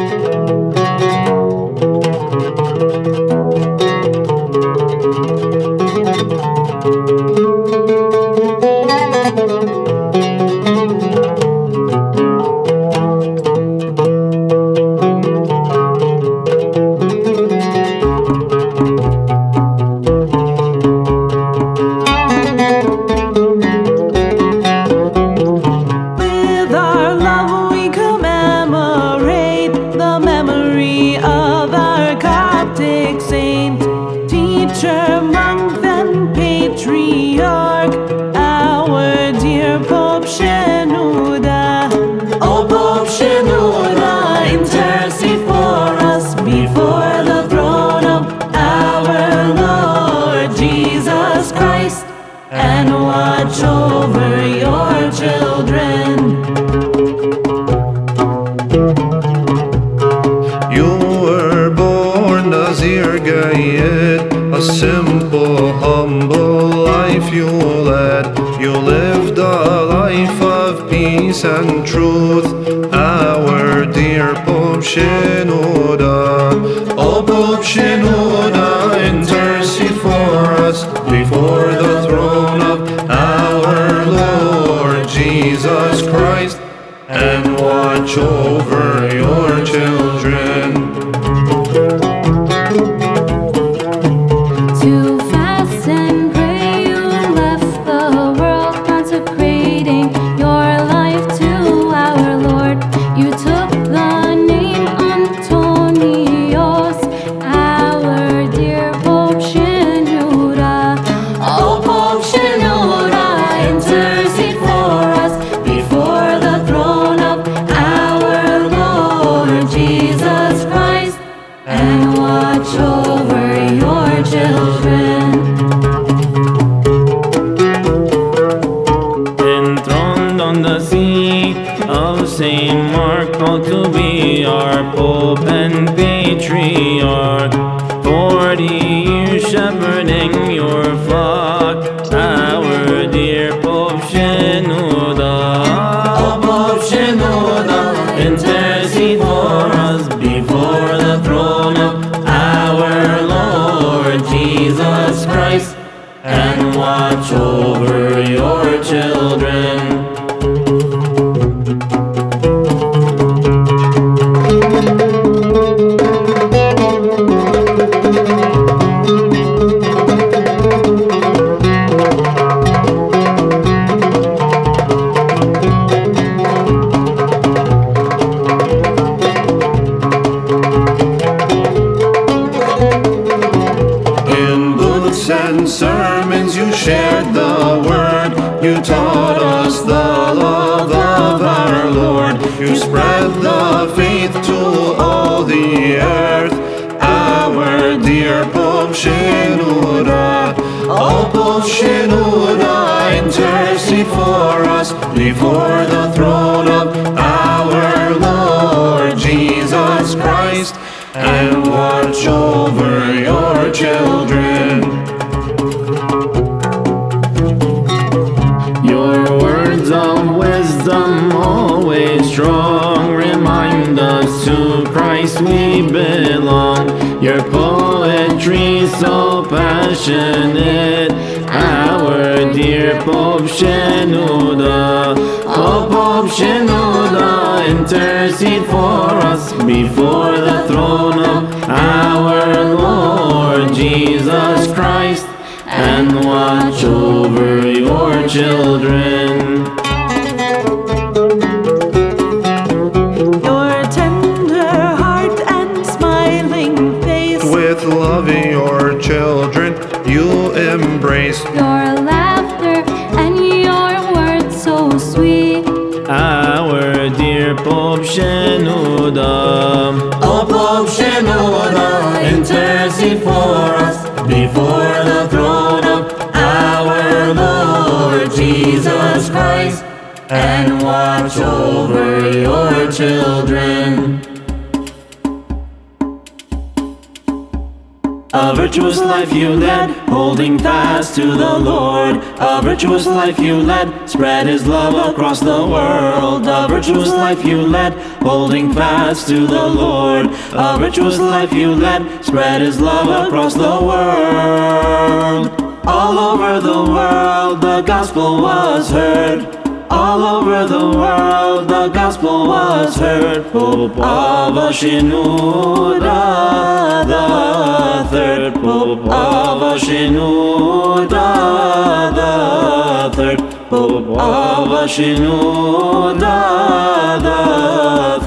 And watch over your children. You were born Nazir Gayed, a simple, humble life you led. You lived a life of peace and truth, our dear Pope Shenouda. Oh, Pope Shenouda, intercede for us before the throne of our Lord Jesus Christ, and watch over your children. To fast and pray, you left the world, consecrating your life to our Lord. You took the name Antonios, our dear Pope Shenouda. Oh, Pope Shenouda, intercede for us before the throne of our Lord Jesus Christ, and watch over your children. Enthroned on the seat of Saint Mark, called to be our Pope and Patriarch. 40 years shepherding your flock, our dear Pope Shenouda. Oh, Pope Shenouda, intercede for us before the throne of our Lord Jesus Christ, and watch over your children. And sermons you shared the word, you taught us the love of our Lord. You spread the faith to all the earth, our dear Pope Shenouda. Oh, Pope Shenouda, intercede for us before the throne of our Lord Jesus Christ, and watch over your children. Your words of wisdom, always strong, remind us to Christ we belong. Your poetry so passionate, our dear Pope Shenouda. Oh, Pope Shenouda, intercede for us before the throne of our Lord Jesus Christ, and watch over your children. Your tender heart and smiling face, with love your children you embrace. Your laughter and your words so sweet, Our dear Pope Shenouda. oh Pope Shenouda, intercede for us before the throne of our Lord Jesus Christ, and watch over your children. A virtuous life you led, holding fast to the Lord. A virtuous life you led, spread His love across the world. A virtuous life you led, holding fast to the Lord. A virtuous life you led, spread His love across the world. All over the world the gospel was heard. All over the world the gospel was heard. Pope Ava Shenouda the third. Pope Ava Shenouda the third. Pope Ava Shenouda the third.